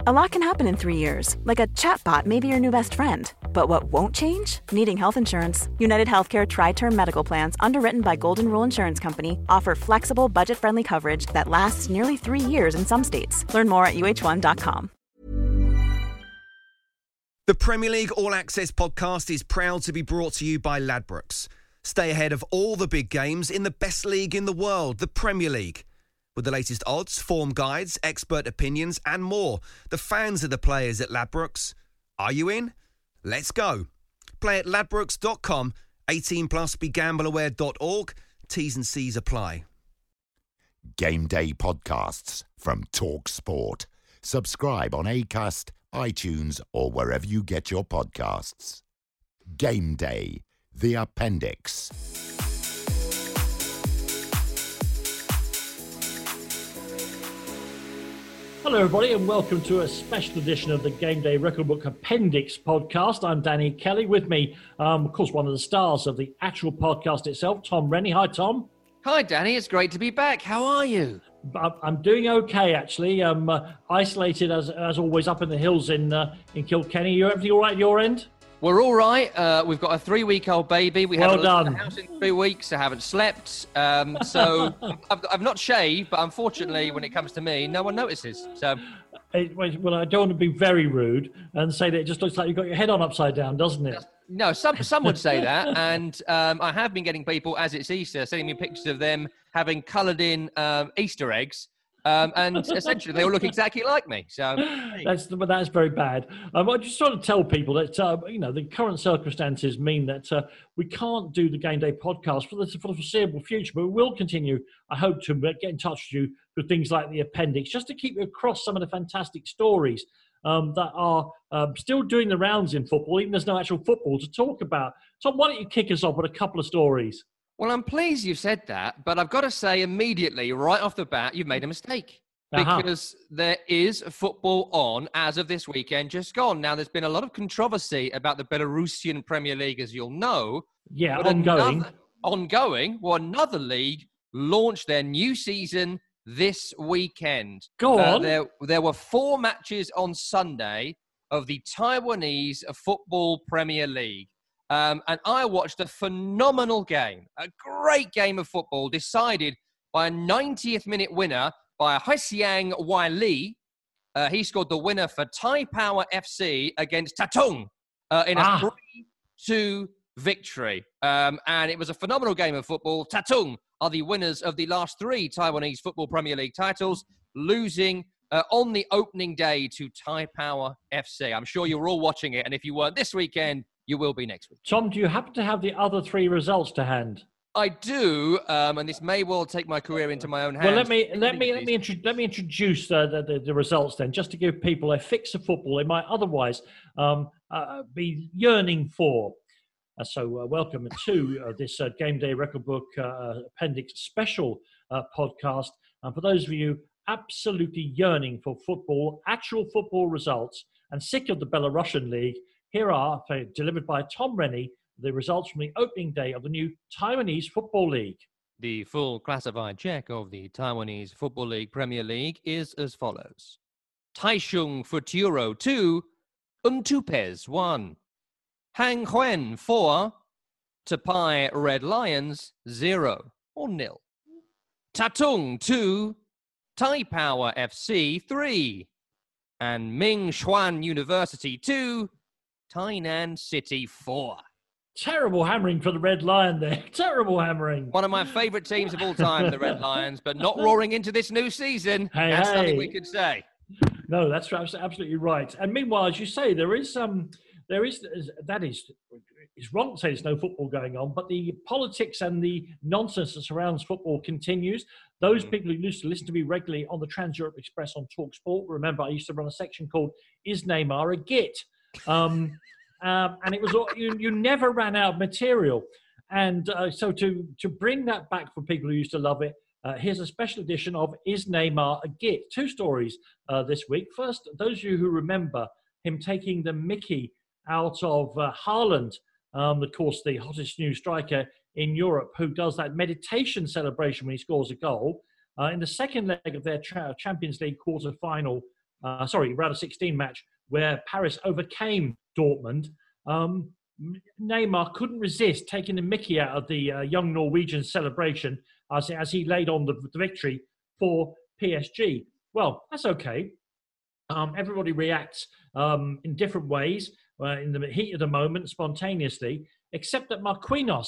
A lot can happen in 3 years, like a chatbot may be your new best friend. But what won't change? Needing health insurance. United Healthcare Tri-Term Medical Plans, underwritten by Golden Rule Insurance Company, offer flexible, budget-friendly coverage that lasts nearly 3 years in some states. Learn more at uh1.com. The Premier League All Access podcast is proud to be brought to you by Ladbrokes. Stay ahead of all the big games in the best league in the world, the Premier League. With the latest odds, form guides, expert opinions and more, the fans are the players at Ladbrokes. Are you in? Let's go. Play at ladbrokes.com, 18 plus, begambleaware.org. T's and C's apply. Game Day podcasts from Talk Sport. Subscribe on Acast, iTunes or wherever you get your podcasts. Game Day, the appendix. Hello everybody and welcome to a special edition of the Game Day Record Book Appendix podcast. I'm Danny Kelly. With me, of course, one of the stars of the actual podcast itself, Tom Rennie. Hi, Tom. Hi, Danny. It's great to be back. How are you? I'm doing okay, actually. I'm isolated, as always, up in the hills in Kilkenny. Everything all right at your end? We're all right. We've got a 3-week-old baby. We haven't left the house in 3 weeks. I haven't slept. So I've not shaved, but unfortunately, when it comes to me, no one notices. So, well, I don't want to be very rude and say that it just looks like you've got your head on upside down, doesn't it? No, some would say that. And I have been getting people, as it's Easter, sending me pictures of them having coloured in Easter eggs. And essentially, they all look exactly like me. So that's very bad. I just want to tell people that the current circumstances mean that we can't do the Game Day podcast for the foreseeable future, but we will continue. I hope to get in touch with you for things like the appendix, just to keep you across some of the fantastic stories that are still doing the rounds in football, even there's no actual football to talk about. Tom, why don't you kick us off with a couple of stories? Well, I'm pleased you said that, but I've got to say immediately, right off the bat, you've made a mistake. Because there is football on as of this weekend, just gone. Now, there's been a lot of controversy about the Belarusian Premier League, as you'll know. Yeah, ongoing. Well, another league launched their new season this weekend. Go on. There were 4 matches on Sunday of the Taiwanese Football Premier League. And I watched a phenomenal game, a great game of football, decided by a 90th minute winner by Hsiang Wai Li. He scored the winner for Tai Power FC against Tatung in a 3-2 victory. And it was a phenomenal game of football. Tatung are the winners of the last 3 Taiwanese Football Premier League titles, losing on the opening day to Tai Power FC. I'm sure you were all watching it, and if you weren't this weekend, you will be next week. Tom, do you happen to have the other 3 results to hand? I do, and this may well take my career into my own hands. Well, let me introduce the results then, just to give people a fix of football they might otherwise be yearning for. So welcome to this Game Day Record Book Appendix special podcast. And for those of you absolutely yearning for football, actual football results, and sick of the Belarusian League, here are, delivered by Tom Rennie, the results from the opening day of the new Taiwanese Football League. The full classified check of the Taiwanese Football League Premier League is as follows. Taichung Futuro 2, Untupes 1. Hanghuen 4, Tapai Red Lions 0 or 0. Tatung 2, Tai Power FC 3. And Mingxuan University 2, Tainan City 4. Terrible hammering for the Red Lion there. Terrible hammering. One of my favourite teams of all time, the Red Lions, but not roaring into this new season. That's something we could say. No, that's absolutely right. And meanwhile, as you say, it's wrong to say there's no football going on, but the politics and the nonsense that surrounds football continues. Those people who used to listen to me regularly on the Trans Europe Express on Talk Sport, remember I used to run a section called Is Neymar a Git? And it was you never ran out of material. And so to bring that back for people who used to love it, here's a special edition of Is Neymar a Git? 2 stories this week. First, those of you who remember him taking the mickey out of Haaland, of course, the hottest new striker in Europe, who does that meditation celebration when he scores a goal. In the second leg of their Champions League quarter-final round of 16 match where Paris overcame Dortmund. Neymar couldn't resist taking the mickey out of the young Norwegian celebration as he laid on the victory for PSG. Well, that's okay. Everybody reacts in different ways in the heat of the moment, spontaneously, except that Marquinhos,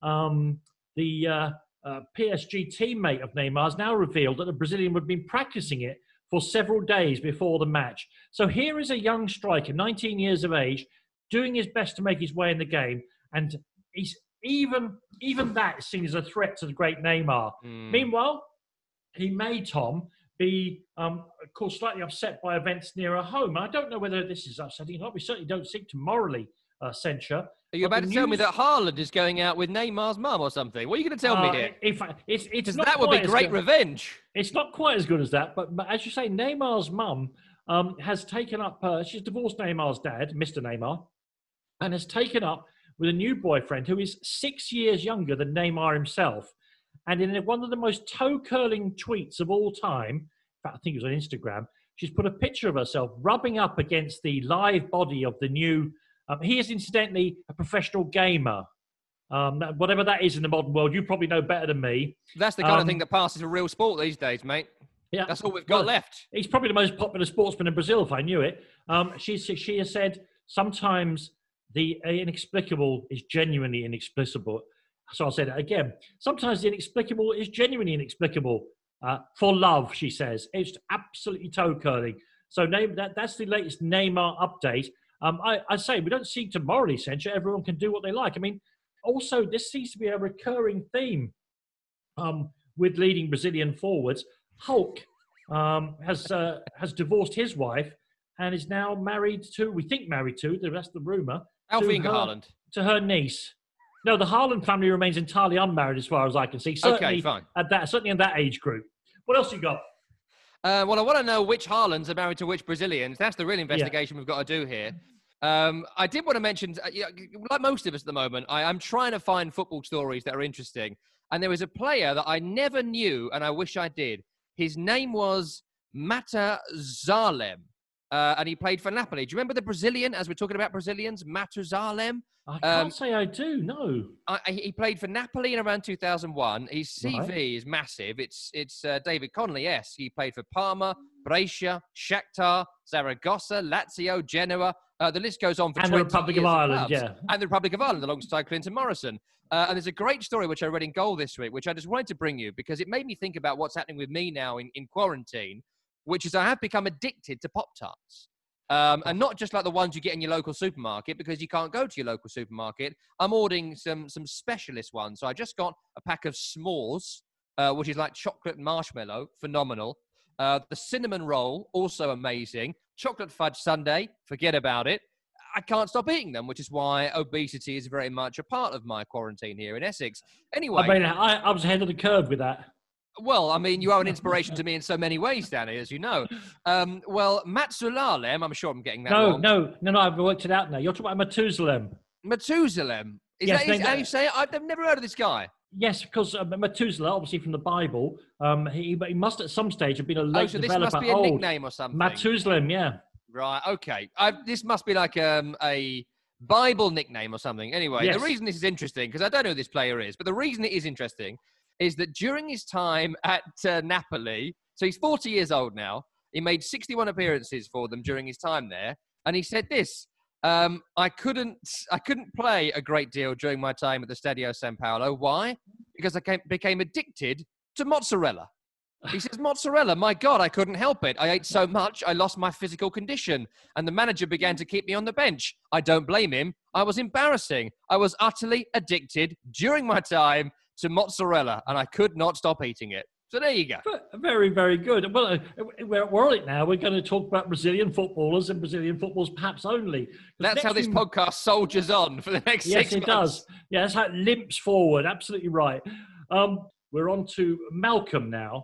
the PSG teammate of Neymar, has now revealed that the Brazilian had been practicing it for several days before the match. So here is a young striker, 19 years of age, doing his best to make his way in the game, and he's even that is seen as a threat to the great Neymar. Meanwhile, he may, Tom, be, of course, slightly upset by events nearer home. I don't know whether this is upsetting or not. We certainly don't seek to morally censure. Are you about to tell me that Haaland is going out with Neymar's mum or something? What are you going to tell me here? In fact, it's not that would be great revenge. It's not quite as good as that, but as you say, Neymar's mum has taken up, she's divorced Neymar's dad, Mr. Neymar, and has taken up with a new boyfriend who is 6 years younger than Neymar himself. And in one of the most toe-curling tweets of all time, in fact, I think it was on Instagram, she's put a picture of herself rubbing up against the live body of the new... he is incidentally a professional gamer. Whatever that is in the modern world, you probably know better than me. That's the kind of thing that passes for real sport these days, mate. Yeah, that's all we've got left. He's probably the most popular sportsman in Brazil, if I knew it. She has said, sometimes the inexplicable is genuinely inexplicable. So I'll say that again. Sometimes the inexplicable is genuinely inexplicable. For love, she says. It's absolutely toe-curling. So that's the latest Neymar update. I say we don't seek to morally censure. Everyone can do what they like. I mean, also, this seems to be a recurring theme with leading Brazilian forwards. Hulk has divorced his wife and is now married to, that's the rumour, Haaland. To her niece. No, the Haaland family remains entirely unmarried as far as I can see. Certainly, okay, fine. Certainly in that age group. What else you got? Well, I want to know which Haalands are married to which Brazilians. That's the real investigation we've got to do here. I did want to mention, like most of us at the moment, I'm trying to find football stories that are interesting. And there was a player that I never knew, and I wish I did. His name was Matuzalem, and he played for Napoli. Do you remember the Brazilian, as we're talking about Brazilians, Matuzalem? I can't say I do, no. He played for Napoli in around 2001. His CV is massive. It's David Connolly-esque. He played for Parma, Brescia, Shakhtar, Zaragoza, Lazio, Genoa. The list goes on for 20 years. And the Republic of Ireland, yeah. And the Republic of Ireland alongside Clinton Morrison. And there's a great story which I read in Goal this week, which I just wanted to bring you because it made me think about what's happening with me now in quarantine, which is I have become addicted to Pop-Tarts. And not just like the ones you get in your local supermarket because you can't go to your local supermarket. I'm ordering some specialist ones. So I just got a pack of s'mores, which is like chocolate marshmallow, phenomenal. The cinnamon roll, also amazing. Chocolate fudge sundae, forget about it. I can't stop eating them, which is why obesity is very much a part of my quarantine here in Essex. Anyway. I mean, I was ahead of the curve with that. Well, I mean, you are an inspiration to me in so many ways, Danny, as you know. Well, Matuzalem, I'm sure I'm getting that wrong. No, I've worked it out now. You're talking about Matuzalem. Matuzalem? Is that how you say it? I've never heard of this guy. Yes, because Methuselah, obviously from the Bible, he must at some stage have been a late developer. So this must be a nickname or something. Matuzalem, yeah. Right, okay. This must be like a Bible nickname or something. Anyway, yes. The reason this is interesting, because I don't know who this player is, but the reason it is interesting is that during his time at Napoli, so he's 40 years old now, he made 61 appearances for them during his time there, and he said this, I couldn't play a great deal during my time at the Stadio San Paolo. Why? Because I became addicted to mozzarella. He says, mozzarella, my God, I couldn't help it. I ate so much, I lost my physical condition, and the manager began to keep me on the bench. I don't blame him. I was embarrassing. I was utterly addicted during my time to mozzarella, and I could not stop eating it. So there you go. Very, very good. Well, we're on it now. We're going to talk about Brazilian footballers and Brazilian footballers perhaps only. That's how this podcast soldiers on for the next 6 months. Yes, it does. Yeah, that's how it limps forward. Absolutely right. We're on to Malcolm now,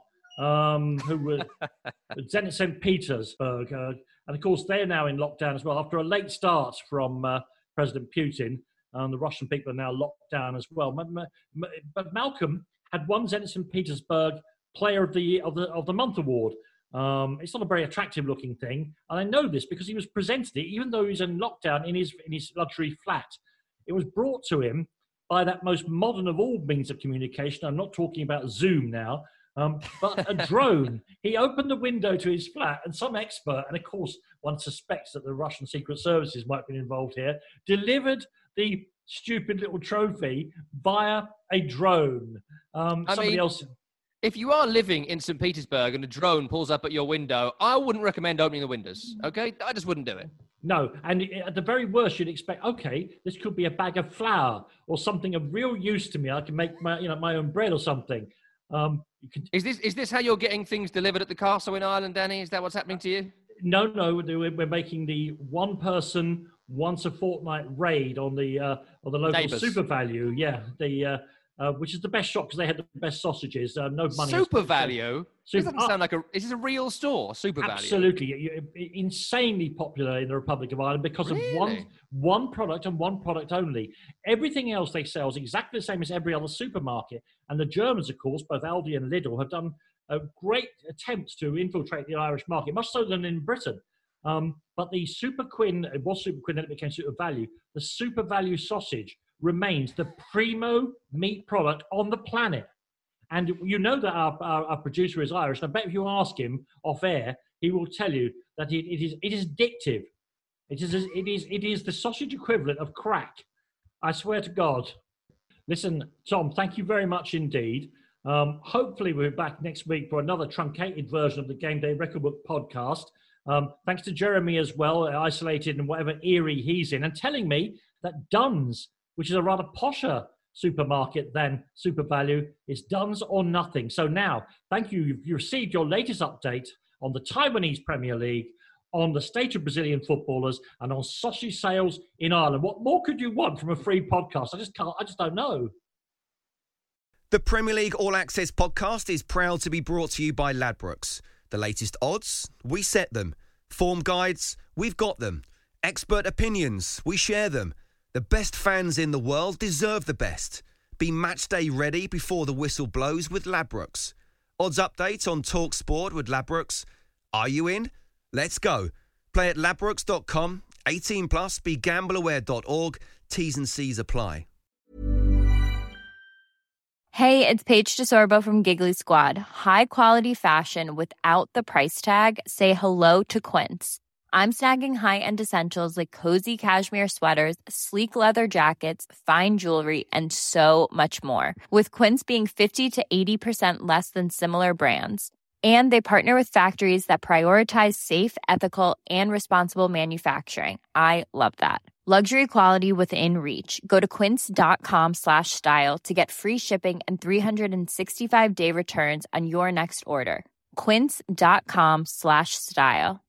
who were Zenit St. Petersburg. And, of course, they're now in lockdown as well after a late start from President Putin. The Russian people are now locked down as well. But Malcolm had won Zenit St. Petersburg Player of the Month award It's not a very attractive looking thing. And I know this because he was presented it, even though he's in lockdown in his luxury flat. It was brought to him by that most modern of all means of communication. I'm not talking about Zoom now, but a drone. He opened the window to his flat, and some expert, and of course one suspects that the Russian secret services might have been involved here, delivered the stupid little trophy via a drone. Somebody else... If you are living in St. Petersburg and a drone pulls up at your window, I wouldn't recommend opening the windows, okay? I just wouldn't do it. No, and at the very worst, you'd expect, okay, this could be a bag of flour or something of real use to me. I can make my own bread or something. Is this how you're getting things delivered at the castle in Ireland, Danny? Is that what's happening to you? No, we're making the one person once a fortnight raid on the local Neighbours. Super Value. Yeah, which is the best shop because they had the best sausages. No money. Super Value? This doesn't sound like is this a real store, Super Value? Absolutely. Insanely popular in the Republic of Ireland because of one product and one product only. Everything else they sell is exactly the same as every other supermarket. And the Germans, of course, both Aldi and Lidl, have done great attempts to infiltrate the Irish market, much so than in Britain. But the Super Quinn, it was Super Quinn, then it became Super Value. The Super Value sausage remains the primo meat product on the planet. And you know that our producer is Irish. And I bet if you ask him off air, he will tell you that it is addictive. It is the sausage equivalent of crack. I swear to God. Listen, Tom, thank you very much indeed. Hopefully we'll be back next week for another truncated version of the Game Day Record Book podcast. Thanks to Jeremy as well, isolated in whatever eyrie he's in, and telling me that Dunn's, which is a rather posher supermarket than Super Value, is Dunn's or nothing. So now, thank you. You've received your latest update on the Taiwanese Premier League, on the state of Brazilian footballers, and on sausage sales in Ireland. What more could you want from a free podcast? I just don't know. The Premier League All Access podcast is proud to be brought to you by Ladbrokes. The latest odds, we set them. Form guides, we've got them. Expert opinions, we share them. The best fans in the world deserve the best. Be match day ready before the whistle blows with Ladbrokes. Odds update on TalkSport with Ladbrokes. Are you in? Let's go. Play at ladbrokes.com. 18 plus. BeGambleAware.org. T's and C's apply. Hey, it's Paige DeSorbo from Giggly Squad. High quality fashion without the price tag. Say hello to Quince. I'm snagging high-end essentials like cozy cashmere sweaters, sleek leather jackets, fine jewelry, and so much more. With Quince being 50 to 80% less than similar brands. And they partner with factories that prioritize safe, ethical, and responsible manufacturing. I love that. Luxury quality within reach. Go to quince.com/style to get free shipping and 365-day returns on your next order. Quince.com/style.